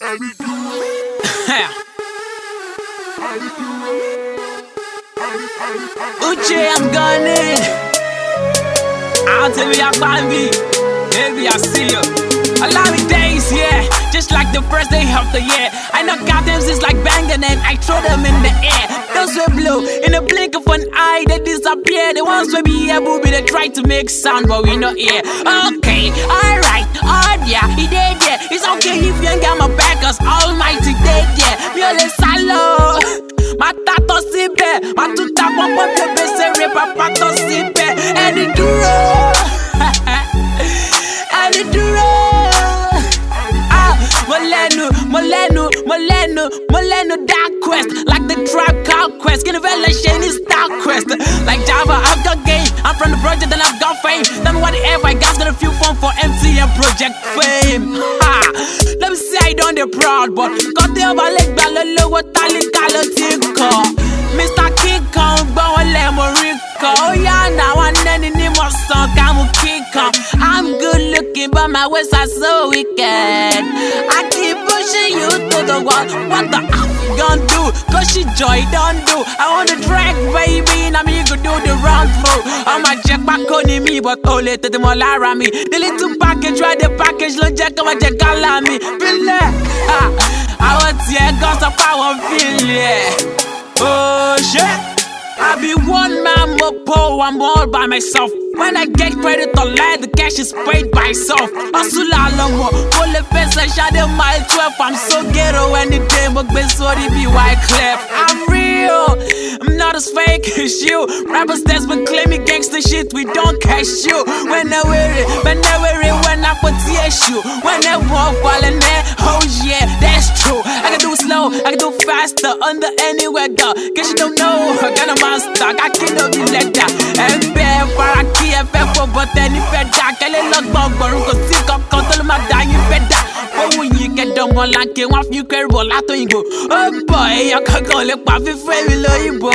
Uche, I'm gunning. I'll tell you about me. Maybe I'll see you. A lot of days, yeah, just like the first day of the year. I knock out them since like banging and I throw them in the air. Those were blue, in a blink of an eye, they disappear. The ones will be able to try to make sound, but we not here. Okay, alright, yeah, he did, yeah. It's okay if you ain't got my back, cause Almighty dead, yeah. Miole salo, my tato sipe, my tuta papa bebe se repa pato sipe. And it duro, and it duro. Molenu, Dark Quest, like the Tribe Called Quest. Get a revelation is Dark Quest. Like Java, I've got game. I'm from the project and I've got fame. Tell me whatever I got's got a few fun for MTN Project Fame. Let me see I done the proud, but got the over leg ballo what tali calo tico. Mr. King Kong, Bowen Lemorico. Oh yeah, now I'm any more song, I'm I'm good looking, but my ways are so wicked. I keep pushing you to the wall. What the F you gonna do? Cause she joy don't do. I want to drag, baby, and you could do the round through. I'm a jack back on me, but all it to the molara me. The little package, try the package, look jack on my jack me. I want to see cause of power feel, yeah. Oh shit. I be one man mopo, I'm all by myself. When I get credit or lie, the cash is paid by itself. Asula longo, full face I shot a mile 12. I'm so ghetto when the day book been sorry be white clef. I'm real, I'm not as fake as you. Rappers that's been claiming gangster shit, we don't cash you. When I wear it, when I put the issue. When I walk falling there, oh yeah, that's true. I can do slow, I can do faster, under anywhere go. Guess you don't know, I got a monster, I can't do you like that. And bear for a key. But then if I die, I look bumper, go sick up, control my dying better. Oh, when you get done, one like you want you carry a lot of you go. Oh boy, I can't go look my favorite loibo.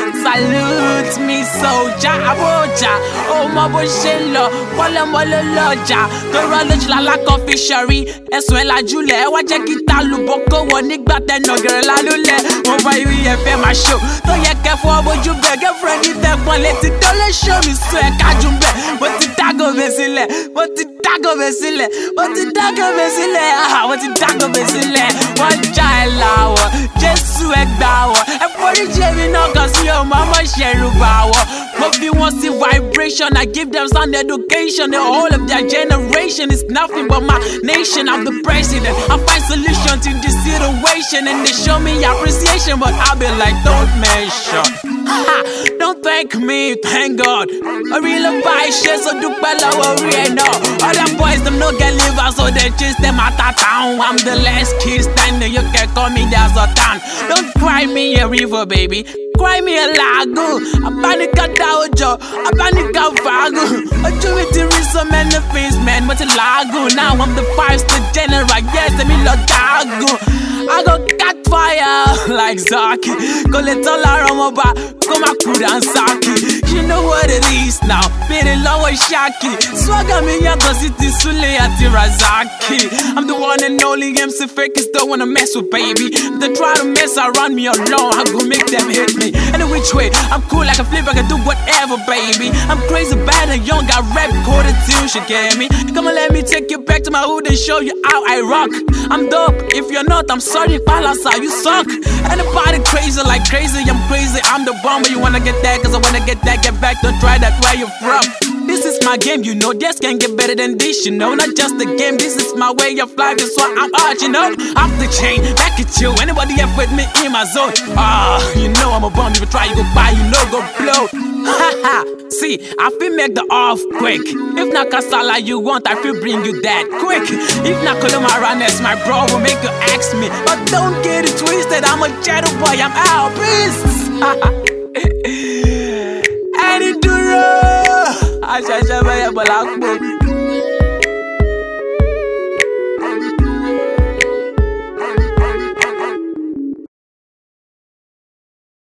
Salute me, soldier, aboja. Oh, my boshelo, Walla Loja. The Rollage la coffee sherry, as well as Jule. Watch a guitar, Luboko, one nick, but then no girl, I lule. Oh, why we have my show? Don't you care for what you beg a friend? You take one, let it all show me, swear, can't you bet? What the taco vesile? What the taco vesile? What the taco vesile? What the taco vesile? One child hour, just swag bower. And for the Jamie, no, cause your mama share bower. But if you want to see vibration, I give them some education. The whole of their generation is nothing but my nation. I'm the president. I find solution to this situation, and they show me appreciation, but I'll be like, don't mention. Don't thank me, thank God. I really buy shit, so do better worry no. Other boys, them no get liver, so they chase them out of town. I'm the last kid standing, you can call me there's a town. Don't cry me a river, baby. Cry me a lago. I panic a dojo, I panic a vago. I do it to reach so many face, man, but a lago. Now I'm the 5-star general, yes, I mean Lodago. I go cat fire like Zaki. Go let all around my back, come on, cool and Saki. You know what it is now, very low and shaky. Swagger me, ya go city Sule at Razaki. I'm the one and only MC fakers don't wanna mess with, baby. They try to mess around me alone, I go make them hit me. Any which way, I'm cool like a flip, I can do whatever, baby. I'm crazy, bad and young, got rap coded tunes, you get me? Come on, let me take you back to my hood and show you how I rock. I'm dope, if you're not, I'm sorry, Palasa, you suck. Anybody crazy like crazy, I'm crazy, I'm the bomber. You wanna get that, cause I wanna get that, get back, don't try that, where you from? This is my game, you know, this can't get better than this, you know. Not just a game, this is my way of life, that's why I'm out, you know. Off the chain, back at you, anybody F with me in my zone. You know I'm a bomb, if you try, you go buy, you know, go blow. Haha, see, I feel make the off quick. If not Kasala you want, I feel bring you that quick. If not Kolomaranes, my bro will make you ask me. But don't get it twisted, I'm a shadow boy, I'm out, peace. And it do I shall